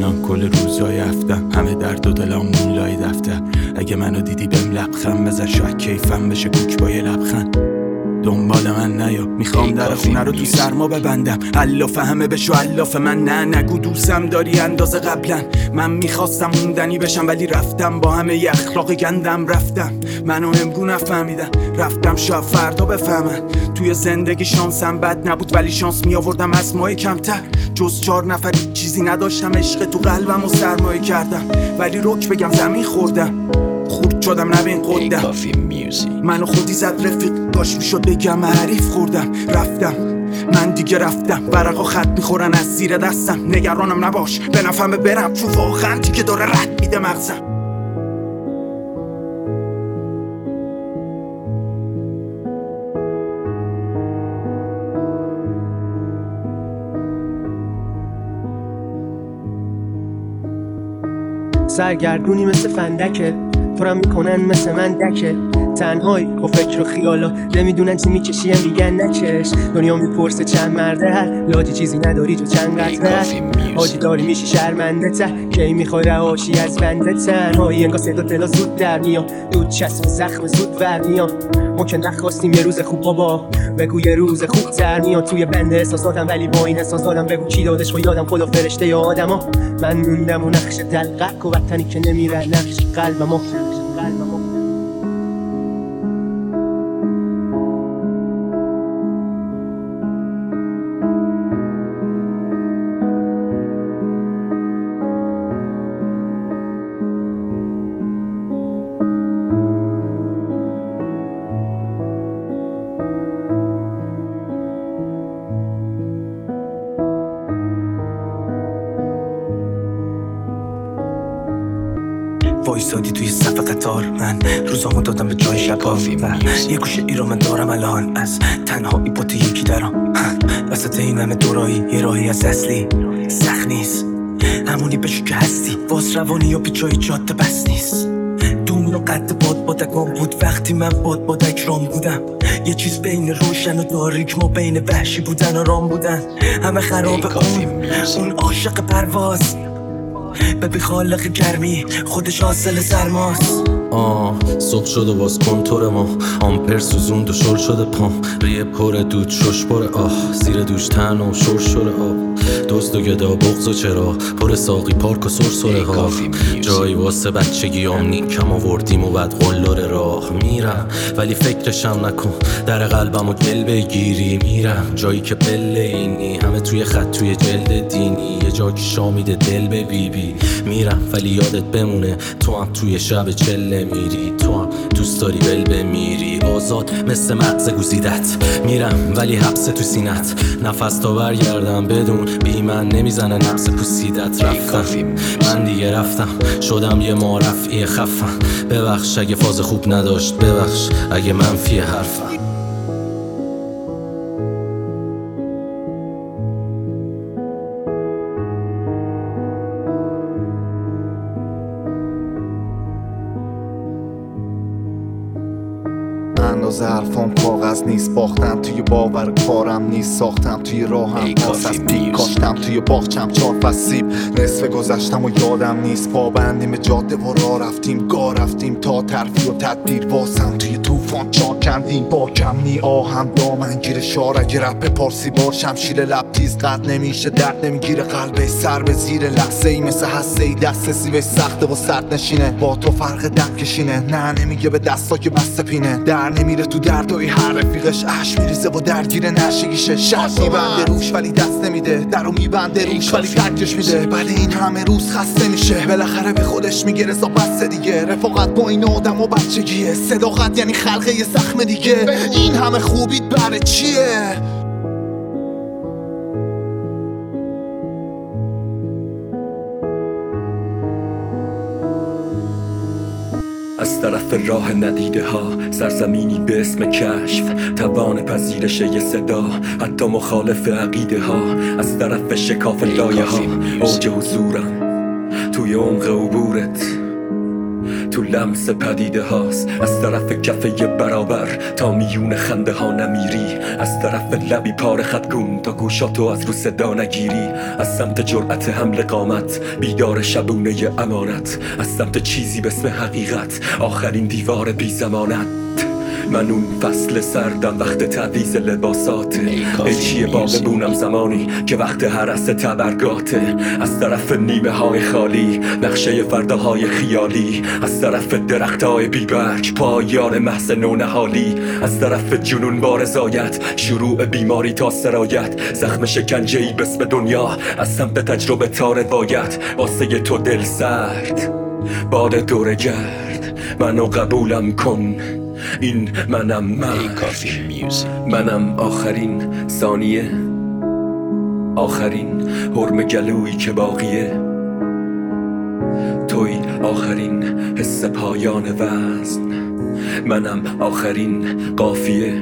الان کل روزای هفتم همه درد و دلام مولای دفتر. اگه منو دیدی بهم لبخند بزن، شاید کیفم بشه کوک با یه لبخند. دنبال من نیا، میخوام در خونه رو تو سرما ببندم. الاف همه بشو الاف من، نه نگو دوستم داری اندازه قبلا. من میخواستم موندنی بشم ولی رفتم، با همه ی اخلاق گندم رفتم. منو امرو نفهمیدن، رفتم شاید فردا بفهمن. توی زندگی شانسم بد نبود ولی شانس میآوردم از ماه کمتر. جز 4 نفری چیزی نداشتم، عشق تو قلبم و سرمایه کردم. ولی رک بگم زمین خوردم، خورد شدم نبین قدم. منو خودی زد رفیق، داشت میشد بگم حریف خوردم. رفتم من دیگه رفتم، ورقا خط میخورن از زیر دستم. نگرانم نباش به نفهمه برم، چون واقعا که داره رد میده مغزم. سرگردونی مثل فندکه، پرم میکنن مثل من دکه. تنهایی با فکر و خیالا، نمیدونن چی میکشیم میگن نکش. دنیا میپرسه چند مرده هر لاجی چیزی نداری جو چند قطره. حاجی داری میشی شرمنده ته، کی میخوای رهاشی از بنده. تنهایی انگار صدا دلا زود در میاد، دود چسب زخم زود ور میاد. ما که نخواستیم یه روز خوب بابا، بگو یه روز خوب تر میاد. توی بند احساساتم ولی با این احساساتم بگو کی دادش و یادم خدا فرشته یا آدما. من موندم و نقش دلقک و وطنی که نمیره نقش قلبمو. وایسادی توی صف قطار، من روزامو دادم به جای شبا و یه گوشه ای رو من دارم الان. از تنهایی با تو یکی درام وسط این همه دورایی، یه راهی از اصلی سخت نیست، همونی بشو که هستی. باز روانی یا پیچای جاده بس نیست. دون و قد بادکام بود وقتی من بادک رام بودم. یه چیز بین روشن و تاریک، ما بین وحشی بودن و رام بودن. همه خراب اون عاشق پرواز، ببی خالق گرمی خودش حاصل سرماست. صبح شد و باز کنتور ما، آمپر سوزوند و شل شده پام. ریه پر دود شش پر زیر دوش تن و شور شور آب. دزد و گدا بغض و چرا پر ساقی پارک و سرسره ها. جایی واسه بچگیام نیکم آوردیم و بعد قلدر راه میرم. ولی فکرشم نکن در قلبم و گل بگیری. میرم جایی که پله اینی، همه توی خط توی جلد دینی. یه جا که شامیده دل به بیبی. میرم ولی یادت بمونه تو هم توی شب چله میری. تو هم دوست داری ول بمیری، آزاد مثل مغز گوزیدت. میرم ولی حبس تو سینت، نفس تا برگردم بدون بی من نمیزنه نفس پوسیدت. رفتم من دیگه رفتم، شدم یه معرفی خفم. ببخش اگه فاز خوب نداشت، ببخش اگه منفی حرفم. اندازه حرفام کاغذ نیست، باختم توی باور کارم نیست. ساختم توی راهم پاس از پیک، کاشتم توی باغچم 4 فصل سیب. نصف گذشتم و یادم نیست، پابندیم جاده و راه رفتیم. گاه رفتیم تا ترفیع و تدبیر، واسم توی طوفان جا کندیم. با کمی آهم دامنگیر شار، اگه رپ پارسی بار شمشیر لب تیز قد نمیشه. درد نمیگیره قلبه سر به زیر لحظه ای مثل هسته ای. دست سیبش سخته و سرد نشینه، با تو فرق دم کشینه. نه نمیگه به دستا که بسته پینه، در نمیره تو دردای هر رفیقش. عشق میریزه و درگیر نشگیشه. شرط میبنده روش ولی دست نمیده، درو میبنده روش ولی ترکش میده. ولی این همه روز خسته میشه، بالاخره به خودش میگه رضا بسته دیگه. رفاقت با این آدم و بچگیه، صداقت یعنی خلقه یه زخم دیگه. این همه خوبیت برای چیه؟ از طرف راه ندیده ها، سرزمینی به اسم کشف. توان پذیرش یه صدا، حتی مخالف عقیده ها. از طرف شکاف لایه ها، اوج حضورم توی عمق عبورت. تو لمس پدیده هاست. از طرف کفه برابر تا میون خنده ها نمیری، از طرف لبی پاره خطگون تا گوشاتو از رو صدا نگیری، از سمت جرأت حمل قامت بیدار شبونه امانت، از سمت چیزی به اسم حقیقت آخرین دیوار بی زمانت. من اون فصل سردم وقت تعویض لباساته، چیه باغبونم زمانی که وقت هرس تبرگاته، از طرف نیمه های خالی نقشه فرداهای خیالی، از طرف درخت های بیبرگ پایان محض نونهالی، از طرف جنون بارزایت شروع بیماری تا سرایت، زخم شکنجه‌ای به اسم دنیا از سمت تجربه تا روایت، واسه تو دل سرد باد دوره گرد منو قبولم کن، این منم منم آخرین ثانیه، آخرین حرم گلویی که باقیه، توی آخرین حس پایان وزن، منم آخرین قافیه.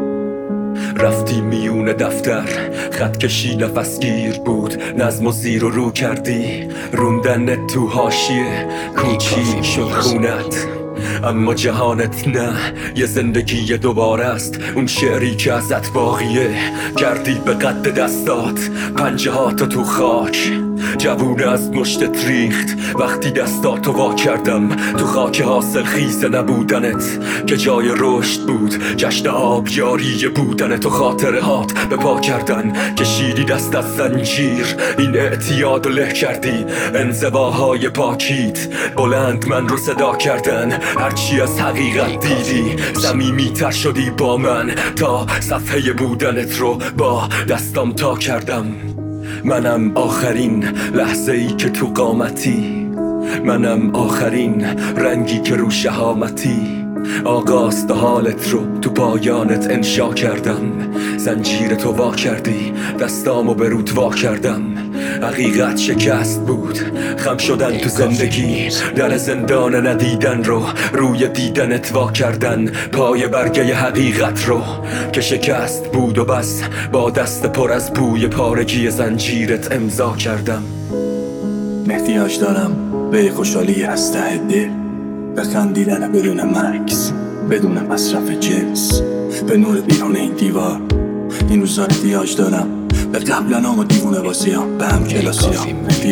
رفتی میون دفتر خط کشی نفسگیر بود، نظم و زیر و رو کردی روندن تو حاشیه، کوچیک شد خونت اما جهانت نه، یه زندگی دوباره است اون شعری که ازت باقیه، کردی به قد دستات پنجه هاتو تو خاک، جوونه از مشتت ریخت وقتی دستاتو وا کردم تو خاک حاصل خیز نبودنت که جای رشد بود، جشن آبیاری بودنت و خاطره هات به پا کردن، کشیدی دست از زنجیر این اعتیاد و له کردی، انزواهای پاکیت بلند من رو صدا کردن، هرچی از حقیقت دیدی صمیمی تر شدی با من تا صفحه بودنت رو با دستام تا کردم. منم آخرین لحظه ای که تو قامتی، منم آخرین رنگی که رو شهامتی، آغاز تا حالت رو تو پایانت انشا کردم، زنجیرتو وا کردی دستامو به رود وا کردم، حقیقت شکست بود خم شدن تو زندگی، در زندان ندیدن رو روی دیدنت وا کردن، پای برگه حقیقت رو که شکست بود و بس با دست پر از بوی پارگی زنجیرت امضا کردم. احتیاج دارم به خوشحالی از ته دل، به خندیدن بدون مکس بدون مصرف جنس، به نور بیرون این دیوار این روزا احتیاج دارم، به قبلنام و دیوونه بازیام به هم کلاسیام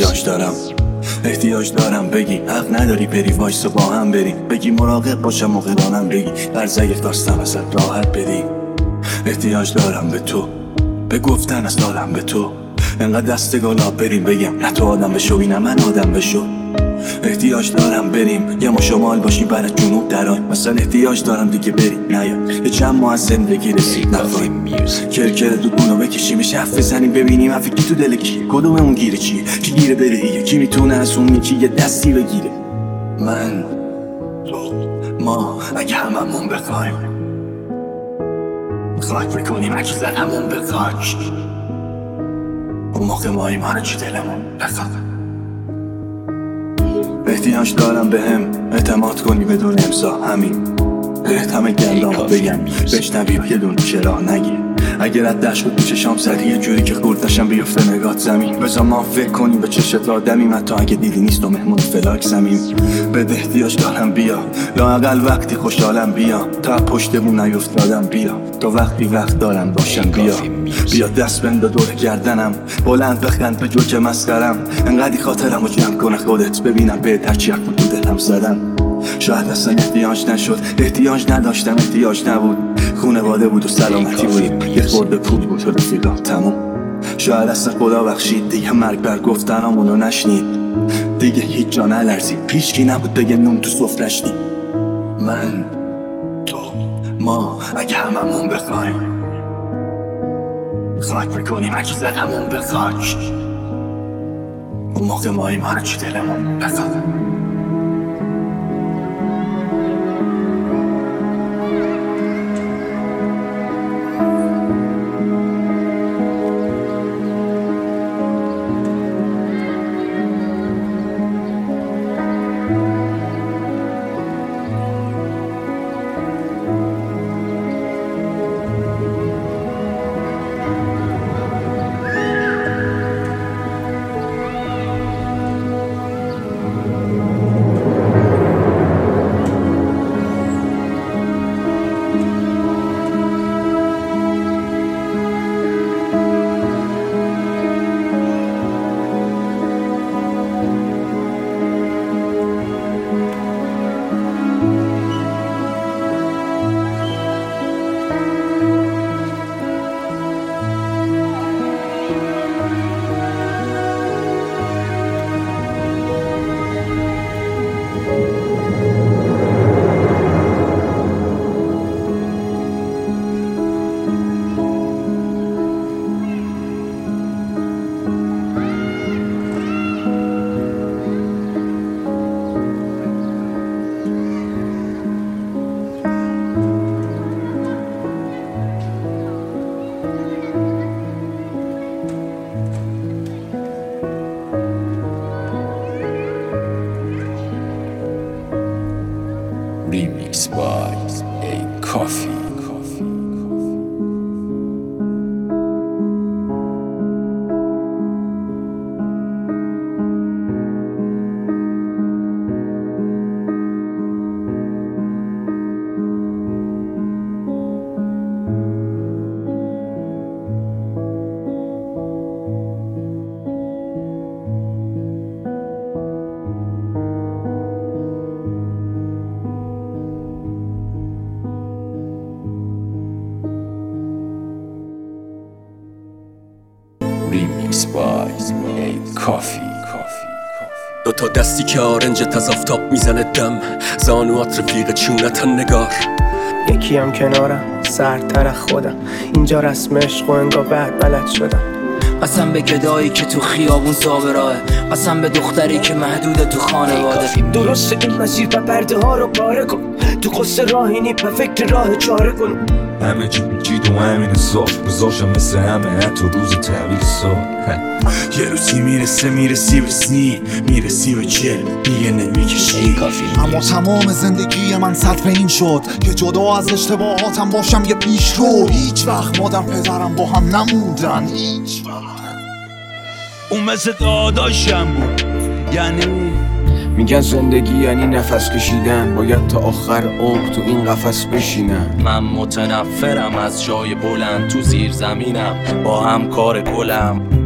احتیاج دارم بگی حق نداری بری وایسا با هم بریم، بگی مراقب باشم موقع رانم بگی بر ضعیف داستم ازت راحت بدی، احتیاج دارم به تو به گفتن از دارم به تو، انقدر دستگالا بریم بگم نه تو آدم بشو نه من آدم بشو، احتیاج دارم بریم یه ما شمال باشیم برای جنوب دران، مثلا احتیاج دارم دیگه بریم نیا یه چند ماه از زندگی رسید نخواهیم کرکر دودونو بکشیمش حرف بزنیم ببینیم حرفی تو دل کیه، کدوممون گیره چیه، کی گیره بدهیه، کی میتونه از اون یکی یه دستی بگیره. من تو ما اگه هممون بخوایم خاک بکنیم اگه زنمون به خاک، اون موقع ما ایمان چی دلمون بخواه. احتیاج دارم به هم اعتماد کنی بدون امضا، همین همه گندام بگم بشنوی یه دونه چرا نگی، اگر رد دشت بود تو چشام زدی یه جوری که خوردشم بیفته نگات زمین، بذار ما فکر کنیم به چشت آدمیم حتی اگه دیدی نیست و مهمون فلاک زمین، بده احتیاج دارم بیا لااقل وقتی خوشحالم بیا، تا پشتمون نیفتادم بیا، تا وقتی وقت دارم باشم بیا دست بنده دور گردنم بلند بخند به جوک مسخرم، انقدی خاطرم رو جمع کنه خودت ببینم به هرچی حق تو دلم زدم، شاید اصلا احتیاج نشد احتیاج نداشتم احتیاج نبود، خونواده بود و سلامتی بود یه خورده پول بود و رفیقام تموم، شاید اصلا خدا بخشید دیگه مرگ بر گفتنامونو نشنید، دیگه هیچ جا نلرزید پیشکی نبود بگه نون تو سفرش نید. من تو ما اگه هممون بخوایم خاک بکنیم اگه زدمون به خاک، اون موقع ما ایمان چی دلمون بخواه. ریمیکس بای ای کافی. ریمیکس بای ای کافی. دو تا دستی که آرنجت از آفتاب میزنه دم، زانوات رفیق چونتن نگار. یکی هم کنارم سردتر از خودم، اینجا رسم عشق و انگار بعد بلد شدم. قسم به گدایی که تو خیابون صابراهه، قسم به دختری که محدوده تو خانواده. درسته این مسیر و پرده ها رو پاره کن، تو قصه راهینی به فکر راه چاره کن. همه چی پیچید و همین صاف بذاشم مثل همه حتی روز تحویل سال. یه روزی میرسی به سنی، میرسی به چه دیگه نمیکشی. اما تمام زندگی من صرف این شد که جدا از اشتباهاتم باشم یه پیش رو. هیچ وقت مادر پدرم با هم نموندن، هیچ وقت. اون مثل داداشم بود، یعنی میگن زندگی یعنی نفس کشیدن، باید تا آخر عمر تو این قفس بشینم. من متنفرم از جای بلند، تو زیر زمینم با هم کار کلم.